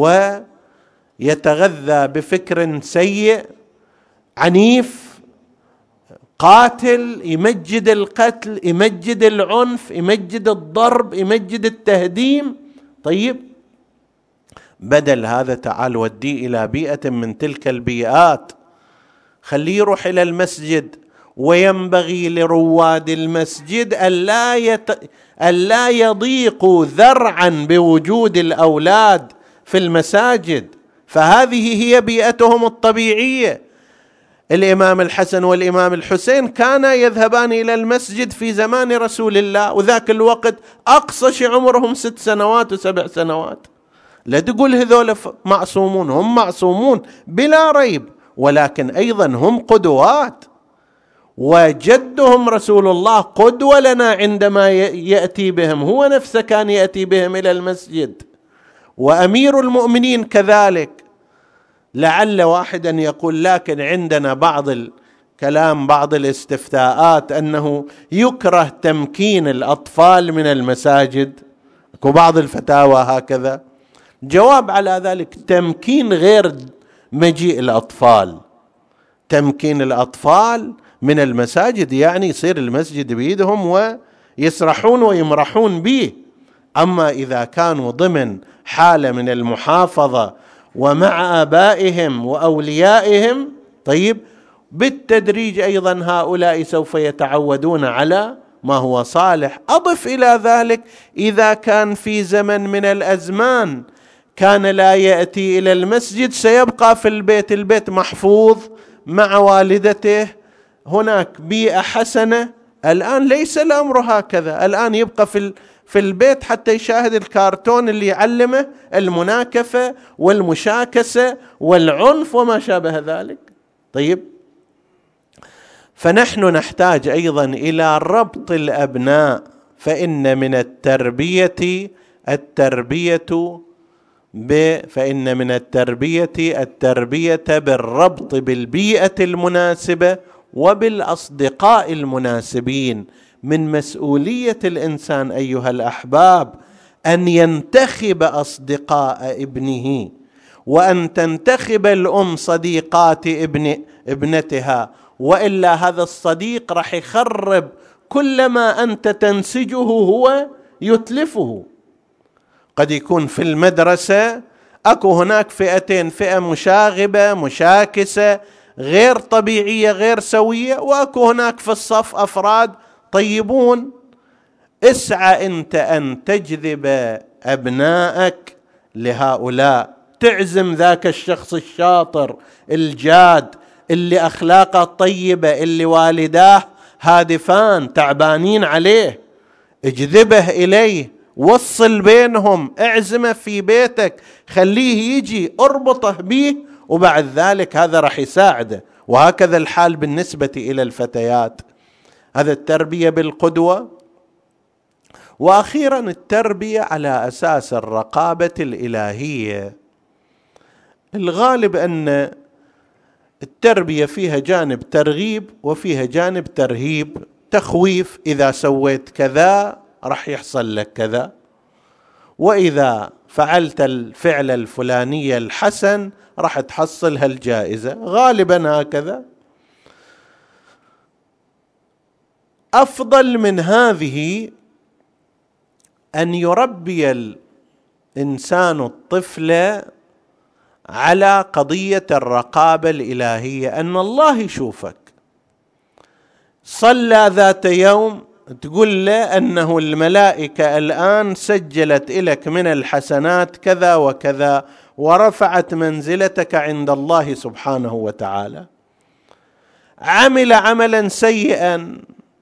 ويتغذى بفكر سيء عنيف قاتل، يمجد القتل، يمجد العنف، يمجد الضرب، يمجد التهديم. طيب، بدل هذا تعال وديه إلى بيئة من تلك البيئات، خليه يروح إلى المسجد. وينبغي لرواد المسجد ألا يضيقوا ذرعا بوجود الأولاد في المساجد، فهذه هي بيئتهم الطبيعية. الإمام الحسن والإمام الحسين كانا يذهبان إلى المسجد في زمان رسول الله، وذاك الوقت أقصى شيء عمرهم 6 سنوات و7 سنوات. لا تقول هذول معصومون، هم معصومون بلا ريب، ولكن أيضا هم قدوات، وجدهم رسول الله قدوة لنا عندما يأتي بهم، هو نفسه كان يأتي بهم إلى المسجد، وأمير المؤمنين كذلك. لعل واحدا يقول لكن عندنا بعض الكلام، بعض الاستفتاءات أنه يكره تمكين الأطفال من المساجد، وبعض الفتاوى هكذا. جواب على ذلك: تمكين غير مجيء الأطفال. تمكين الأطفال من المساجد يعني يصير المسجد بيدهم ويسرحون ويمرحون به. أما إذا كانوا ضمن حالة من المحافظة ومع آبائهم وأوليائهم، طيب، بالتدريج أيضا هؤلاء سوف يتعودون على ما هو صالح. أضف إلى ذلك إذا كان في زمن من الأزمان كان لا يأتي إلى المسجد، سيبقى في البيت، البيت محفوظ مع والدته، هناك بيئة حسنة. الآن ليس الأمر هكذا، الآن يبقى في البيت حتى يشاهد الكارتون اللي يعلمه المناكفة والمشاكسة والعنف وما شابه ذلك. طيب، فنحن نحتاج أيضا إلى ربط الأبناء، فإن من التربية بالربط بالبيئة المناسبة وبالأصدقاء المناسبين. من مسؤولية الإنسان أيها الأحباب أن ينتخب أصدقاء ابنه، وأن تنتخب الأم صديقات ابنتها، وإلا هذا الصديق رح يخرب كل ما أنت تنسجه، هو يتلفه. قد يكون في المدرسة أكو هناك فئتين: فئة مشاغبة مشاكسة غير طبيعية غير سوية، وأكو هناك في الصف أفراد طيبون. اسعى أنت أن تجذب أبنائك لهؤلاء، تعزم ذاك الشخص الشاطر الجاد اللي أخلاقه طيبة، اللي والداه هادفان تعبانين عليه، اجذبه إليه، وصل بينهم، اعزمه في بيتك، خليه يجي، اربطه به، وبعد ذلك هذا رح يساعده. وهكذا الحال بالنسبة إلى الفتيات. هذا التربية بالقدوة. وأخيرا التربية على أساس الرقابة الإلهية. الغالب أن التربية فيها جانب ترغيب وفيها جانب ترهيب، تخويف، إذا سويت كذا راح يحصل لك كذا، وإذا فعلت الفعل الفلاني الحسن راح تحصل هالجائزة، غالبا هكذا. أفضل من هذه أن يربي الإنسان الطفل على قضية الرقابة الإلهية، أن الله يشوفك. صلى ذات يوم تقول له أنه الملائكة الآن سجلت لك من الحسنات كذا وكذا ورفعت منزلتك عند الله سبحانه وتعالى. عمل عملا سيئا،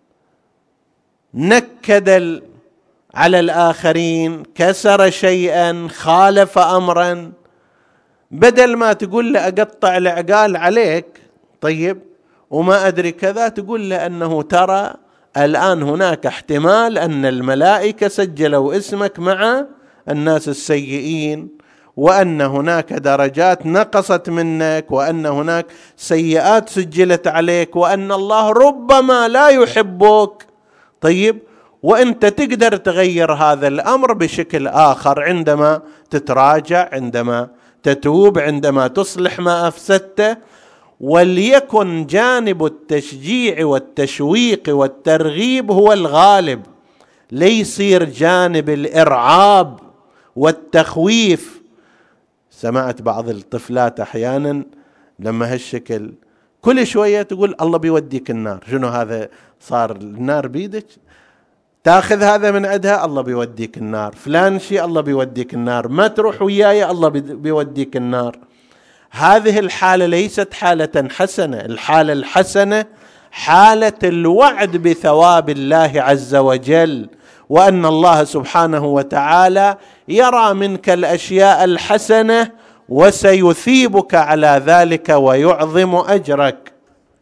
نكد على الآخرين، كسر شيئا، خالف أمرا، بدل ما تقول له أقطع العقال عليك طيب وما أدري كذا، تقول له أنه ترى الآن هناك احتمال أن الملائكة سجلوا اسمك مع الناس السيئين، وأن هناك درجات نقصت منك، وأن هناك سيئات سجلت عليك، وأن الله ربما لا يحبك. طيب، وأنت تقدر تغير هذا الأمر بشكل آخر عندما تتراجع، عندما تتوب، عندما تصلح ما أفسدته. وليكن جانب التشجيع والتشويق والترغيب هو الغالب، ليصير جانب الإرعاب والتخويف. سمعت بعض الطفلات أحيانا لما هالشكل كل شوية تقول الله بيوديك النار. شنو هذا؟ صار النار بيدك؟ تاخذ هذا من عندها الله بيوديك النار، فلان شيء الله بيوديك النار، ما تروح وياي الله بيوديك النار. هذه الحالة ليست حالة حسنة. الحالة الحسنة حالة الوعد بثواب الله عز وجل، وأن الله سبحانه وتعالى يرى منك الأشياء الحسنة وسيثيبك على ذلك ويعظم أجرك.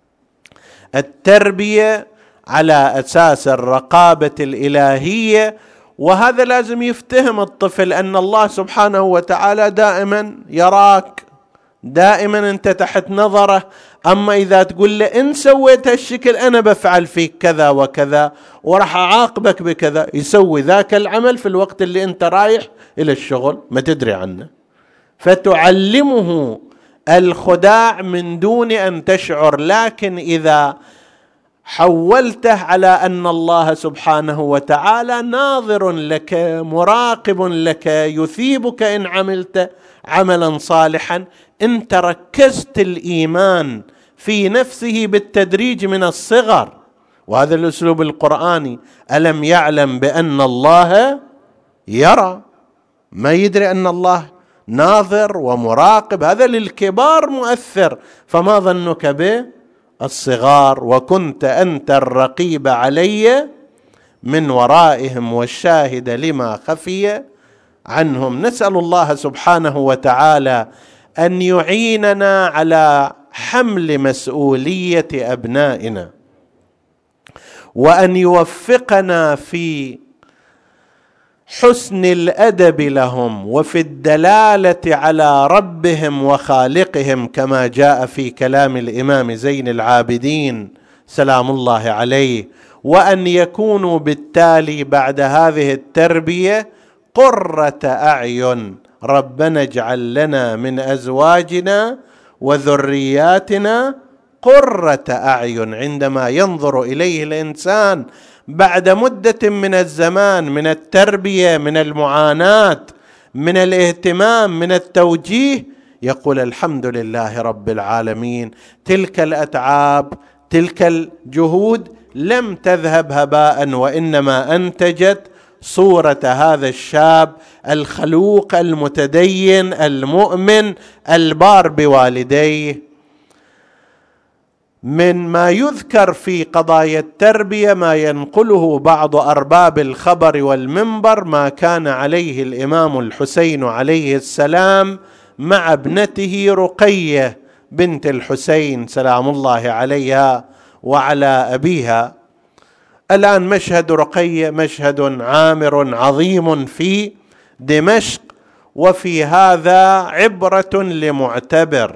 التربية على أساس الرقابة الإلهية، وهذا لازم يفتهم الطفل أن الله سبحانه وتعالى دائما يراك، دائما أنت تحت نظره. أما إذا تقول له إن سويت هالشكل أنا بفعل فيك كذا وكذا وراح أعاقبك بكذا، يسوي ذاك العمل في الوقت اللي أنت رايح إلى الشغل ما تدري عنه، فتعلمه الخداع من دون أن تشعر. لكن إذا حولته على أن الله سبحانه وتعالى ناظر لك، مراقب لك، يثيبك إن عملت عملا صالحا، أنت ركزت الإيمان في نفسه بالتدريج من الصغر. وهذا الأسلوب القرآني، ألم يعلم بأن الله يرى، ما يدري أن الله ناظر ومراقب، هذا للكبار مؤثر، فما ظنك بالصغار؟ وكنت أنت الرقيب علي من ورائهم والشاهد لما خفي عنهم. نسأل الله سبحانه وتعالى أن يعيننا على حمل مسؤولية أبنائنا، وأن يوفقنا في حسن الأدب لهم وفي الدلالة على ربهم وخالقهم، كما جاء في كلام الإمام زين العابدين سلام الله عليه، وأن يكونوا بالتالي بعد هذه التربية قرة أعين. ربنا اجعل لنا من أزواجنا وذرياتنا قرة أعين. عندما ينظر إليه الإنسان بعد مدة من الزمان، من التربية، من المعاناة، من الاهتمام، من التوجيه، يقول الحمد لله رب العالمين، تلك الأتعاب، تلك الجهود لم تذهب هباء، وإنما أنتجت صورة هذا الشاب الخلوق المتدين المؤمن البار بوالديه. من ما يذكر في قضايا التربية ما ينقله بعض أرباب الخبر والمنبر ما كان عليه الإمام الحسين عليه السلام مع ابنته رقية بنت الحسين سلام الله عليها وعلى أبيها. الآن مشهد رقية مشهد عامر عظيم في دمشق، وفي هذا عبرة لمعتبر.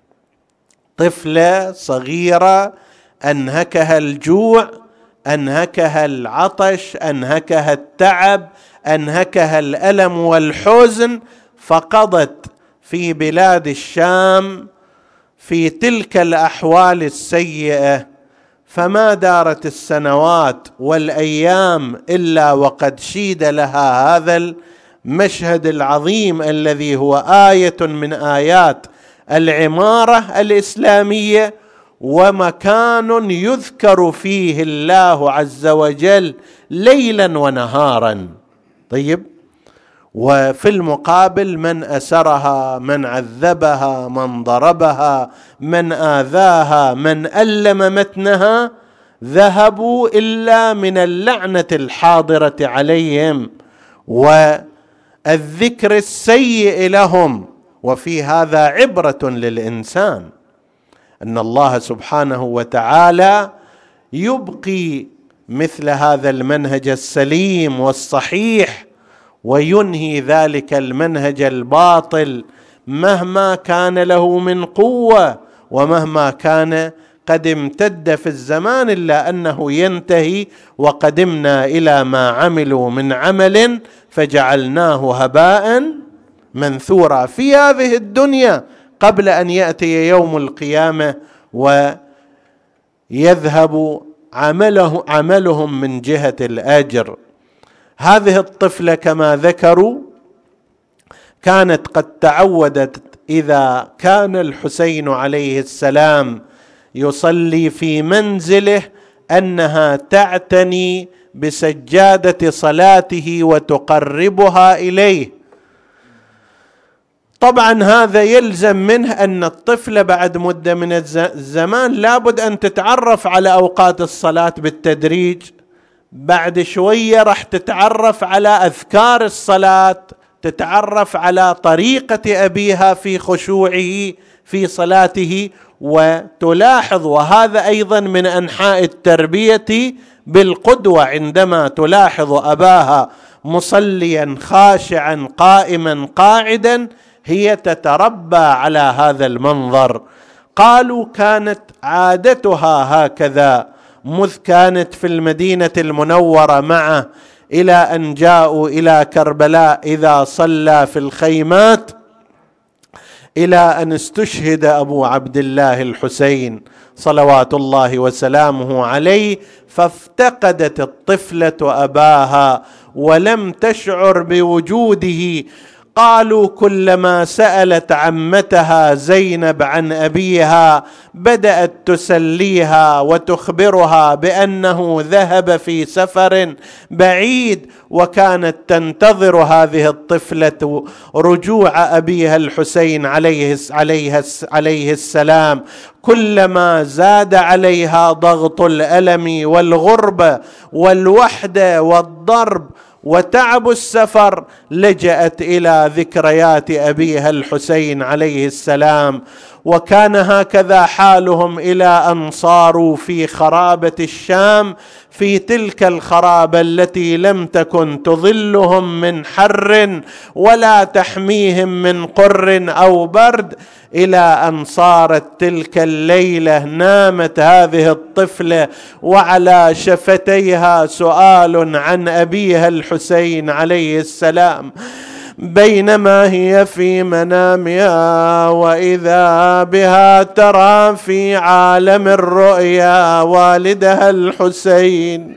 طفلة صغيرة أنهكها الجوع، أنهكها العطش، أنهكها التعب، أنهكها الألم والحزن، فقضت في بلاد الشام في تلك الأحوال السيئة. فما دارت السنوات والأيام إلا وقد شيد لها هذا المشهد العظيم الذي هو آية من آيات العمارة الإسلامية، ومكان يذكر فيه الله عز وجل ليلا ونهارا. طيب، وفي المقابل من أسرها، من عذبها، من ضربها، من آذاها، من ألم متنها، ذهبوا إلا من اللعنة الحاضرة عليهم والذكر السيء لهم. وفي هذا عبرة للإنسان أن الله سبحانه وتعالى يبقي مثل هذا المنهج السليم والصحيح، وينهي ذلك المنهج الباطل مهما كان له من قوة ومهما كان قد امتد في الزمان، إلا أنه ينتهي. وقدمنا إلى ما عملوا من عمل فجعلناه هباء منثورا في هذه الدنيا قبل أن يأتي يوم القيامة ويذهب عملهم من جهة الأجر. هذه الطفلة كما ذكروا كانت قد تعودت إذا كان الحسين عليه السلام يصلي في منزله أنها تعتني بسجادة صلاته وتقربها إليه. طبعا هذا يلزم منه أن الطفلة بعد مدة من الزمان لابد أن تتعرف على أوقات الصلاة بالتدريج. بعد شوية راح تتعرف على أذكار الصلاة، تتعرف على طريقة أبيها في خشوعه في صلاته، وتلاحظ. وهذا أيضا من أنحاء التربية بالقدوة، عندما تلاحظ أباها مصليا خاشعا قائما قاعدا هي تتربى على هذا المنظر. قالوا كانت عادتها هكذا مذ كانت في المدينة المنورة معه إلى أن جاءوا إلى كربلاء، إذا صلى في الخيمات، إلى أن استشهد أبو عبد الله الحسين صلوات الله وسلامه عليه، فافتقدت الطفلة أباها ولم تشعر بوجوده. قالوا كلما سألت عمتها زينب عن أبيها بدأت تسليها وتخبرها بأنه ذهب في سفر بعيد، وكانت تنتظر هذه الطفلة رجوع أبيها الحسين عليه السلام. كلما زاد عليها ضغط الألم والغربة والوحدة والضرب وتعب السفر لجأت إلى ذكريات أبيها الحسين عليه السلام. وكان هكذا حالهم إلى أن صاروا في خرابة الشام، في تلك الخرابة التي لم تكن تظلهم من حر ولا تحميهم من قر أو برد، إلى أن صارت تلك الليلة نامت هذه الطفلة وعلى شفتيها سؤال عن أبيها الحسين عليه السلام، بينما هي في منامها وإذا بها ترى في عالم الرؤيا والدها الحسين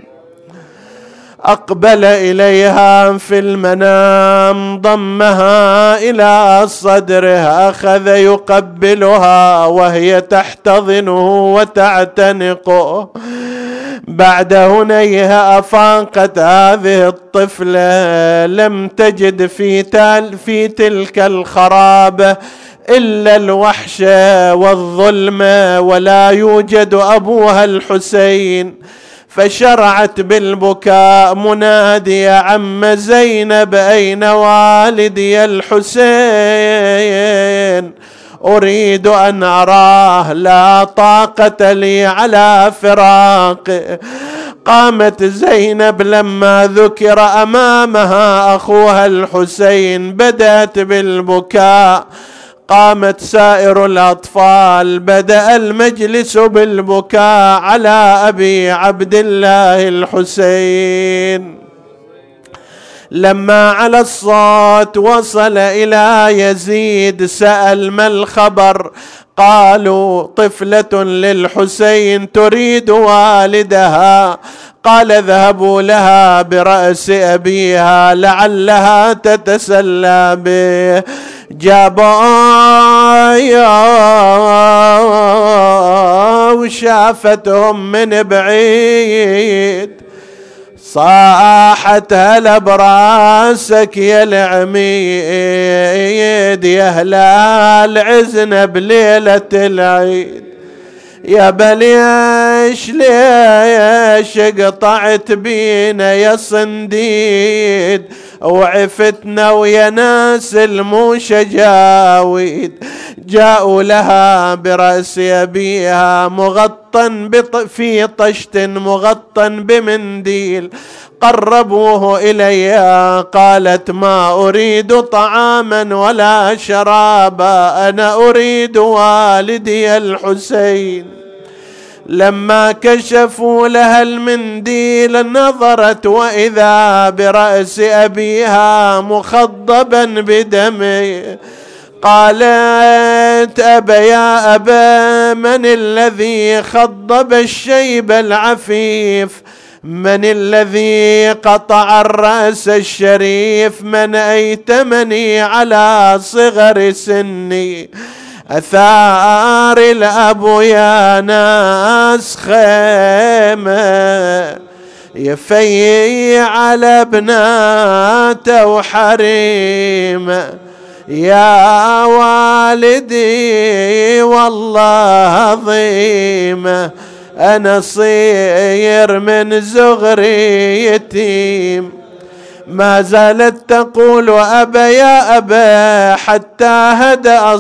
أقبل إليها في المنام، ضمها إلى صدره، أخذ يقبلها وهي تحتضنه وتعتنقه. بعد هنيها أفاقت هذه الطفلة، لم تجد في تلك الخرابة إلا الوحشة والظلمة، ولا يوجد أبوها الحسين. فشرعت بالبكاء منادية عم زينب أين والدي الحسين؟ أريد أن أراه، لا طاقة لي على فراقه. قامت زينب لما ذكر أمامها أخوها الحسين بدأت بالبكاء. قامت سائر الأطفال، بدأ المجلس بالبكاء على أبي عبد الله الحسين. لما على الصوت وصل إلى يزيد سأل ما الخبر؟ قالوا طفلة للحسين تريد والدها. قال اذهبوا لها برأس أبيها لعلها تتسلى به. جابوا وشافتهم من بعيد، صاحت هلا براسك يا العميد، يا هلال عزنا بليلة العيد. يا بليش ليش قطعت بينا يا صنديد، وعفتنا ويا ناس المشجاويد. جاءوا لها برأس أبيها مغطى في طشت مغطى بمنديل، قربوه إلي. قالت ما أريد طعاما ولا شرابا، أنا أريد والدي الحسين. لما كشفوا لها المنديل نظرت وإذا برأس أبيها مخضبا بدمه. قالت أبا يا أبا، من الذي خضب الشيب العفيف؟ من الذي قطع الرأس الشريف؟ من أيتمني على صغر سني؟ أثار الأب يا ناس خيمة، يفيي على بناته وحريمه. يا والدي والله عظيمه، أنا صير من زغري يتيم. ما زالت تقول أبا يا أبا حتى هدأ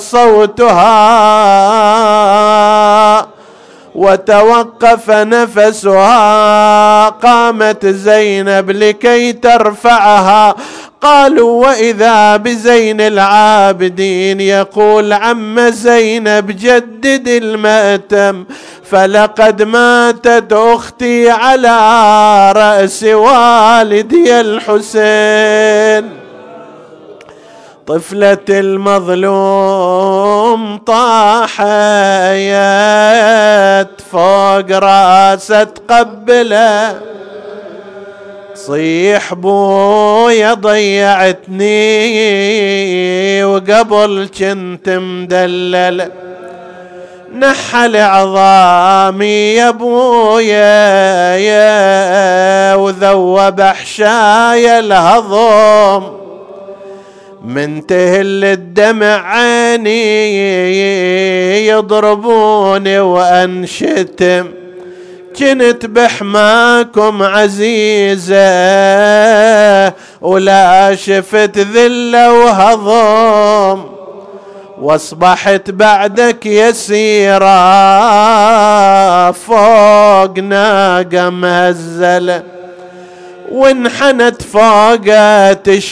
صوتها وتوقف نفسها. قامت زينب لكي ترفعها. قالوا وإذا بزين العابدين يقول عم زينب جدد المأتم، فلقد ماتت أختي على رأس والدي الحسين. طفلة المظلوم طاحت فوق راسه تقبله، صيح بويا ضيعتني وقبل كنت مدلل. نحل عظامي يا بويا يا وذوب احشاي الهضم، من تهل الدمع عيني يضربوني وانشتم. كنت بحماكم عزيزة ولا شفت ذلة وهضم، واصبحت بعدك يسيرة فوق ناقة مهزلة، وانحنت فوقها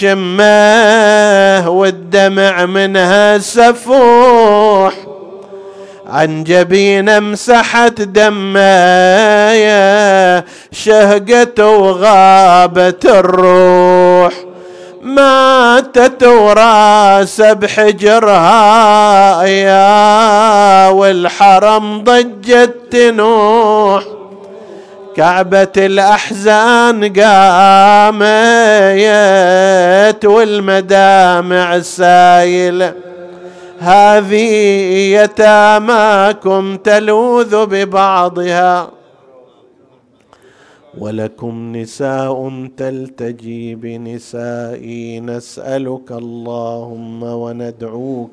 تشمه والدمع منها سفوح. عن جبين مسحت دمايا شهقت وغابت الروح. ماتت وراس بحجرها يا والحرم ضجت تنوح. كعبة الأحزان قامت والمدامع سايلة، هذه يتاماكم تلوذ ببعضها، ولكم نساء تلتجي بنسائي. نسألك اللهم وندعوك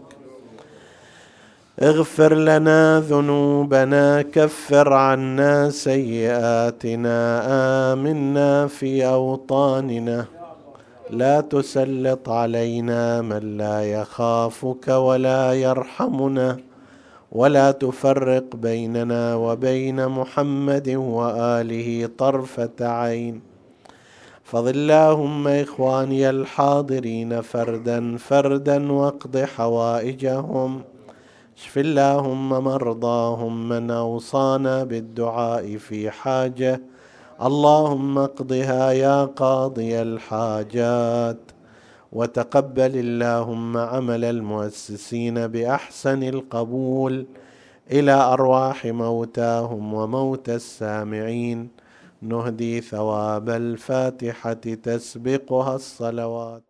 اغفر لنا ذنوبنا، كفر عنا سيئاتنا، آمنا في أوطاننا، لا تسلط علينا من لا يخافك ولا يرحمنا، ولا تفرق بيننا وبين محمد وآله طرفة عين. فضل اللهم إخواني الحاضرين فردا فردا واقض حوائجهم. اشف اللهم مرضاهم من أوصانا بالدعاء في حاجة، اللهم اقضها يا قاضي الحاجات. وتقبل اللهم عمل المؤسسين بأحسن القبول إلى أرواح موتاهم وموتى السامعين. نهدي ثواب الفاتحة تسبقها الصلوات.